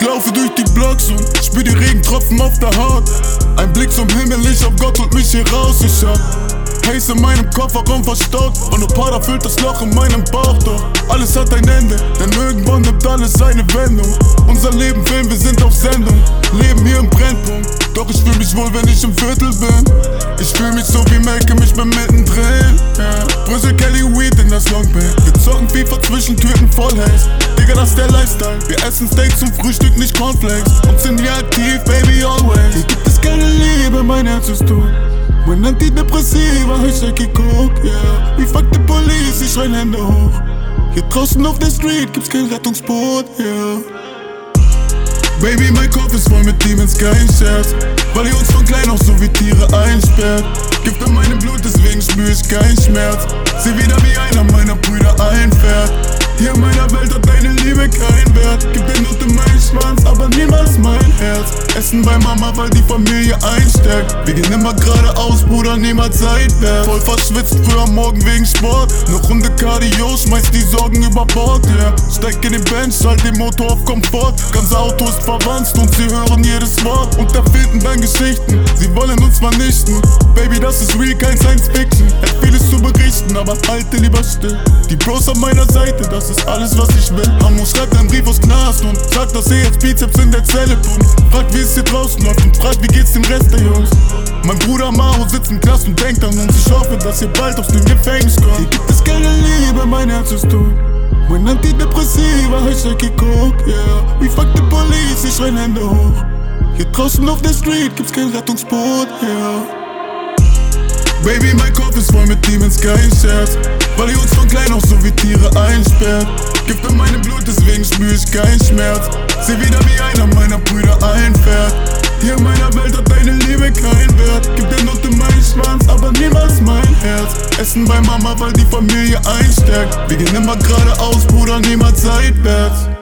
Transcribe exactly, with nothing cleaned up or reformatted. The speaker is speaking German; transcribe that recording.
laufe durch die Blocks und spür die Regentropfen auf der Haut. Ein Blick zum Himmel, ich hab Gott holt mich hier raus. Ich hab Haze in meinem Kofferraum verstaut und nur Pada füllt das Loch in meinem Bauch. Doch alles hat ein Ende, denn irgendwann nimmt alles seine Wendung. Unser Leben Film, wir sind auf Sendung, leben hier im Brennpunkt. Doch ich fühl mich wohl, wenn ich im Viertel bin. Ich fühl mich so wie Malcolm, ich bin mittendrin, yeah. Brüssel, Kelly, Weed in das Longband. Wir zocken FIFA zwischen Türen voll Haze. Digga, das ist der Lifestyle. Wir essen Steak zum Frühstück, nicht Cornflakes. Und sind hier aktiv, baby, always. Hier gibt es keine Liebe, mein Herz ist tot. Mein Antidepressiva, ich shake Coke, yeah. We fuck the police, ich schrein Hände hoch. Hier draußen auf der Street gibt's kein Rettungsboot, yeah. Baby, mein Kopf ist voll mit Demons, kein Scherz. Weil ihr uns von klein auf so wie Tiere einsperrt. Gift in meinem Blut, deswegen spür ich keinen Schmerz. Seh wieder wie einer meiner Brüder einfährt. Hier in meiner Welt hat deine Liebe keinen Wert. Gib den Nutte meinen Schwanz, aber niemals mein Herz. Essen bei Mama, weil die Familie einstärkt. Wir gehen immer geradeaus, Bruder, niemals seitwärts. Voll verschwitzt, früh am Morgen wegen Sport. Ne Runde Cardio, schmeiß die Sorgen über Bord, yeah. Steig in den Bench, schalt den Motor auf Komfort. Ganze Auto ist verwandt und sie hören jedes Wort. Und erfinden dann Geschichten, sie wollen uns vernichten. Baby, das ist real, kein Science Fiction. Hätt vieles zu berichten, aber halte lieber still. Die Bros an meiner Seite, das ist alles, was ich will. Amo schreibt einen Brief aus Knast und sagt, dass er jetzt Bizeps in der Zelle pumpt. Fragt, wie es hier draußen läuft und fragt, wie geht's dem Rest der Jungs. Mein Bruder Maro sitzt im Knast und denkt an uns. Ich hoffe, dass ihr bald aus dem Gefängnis kommt. Hier gibt es keine Liebe, mein Herz ist tot. Mein Antidepressiva, ich shake Coke, yeah. We fuck the police, ich schrein Hände hoch. Hier draußen auf der Street gibt's kein Rettungsboot, yeah. Baby, mein Kopf ist voll mit Demons, kein Scherz. Weil ihr uns von klein auf so wie Tiere einsperrt. Gift in meinem Blut, deswegen spür ich keinen Schmerz. Seh wieder wie einer meiner Brüder einfährt. Hier in meiner Welt hat deine Liebe keinen Wert. Gib der Nutte meinen Schwanz, aber niemals mein Herz. Essen bei Mama, weil die Familie einstärkt. Wir gehen immer geradeaus, Bruder, niemals seitwärts.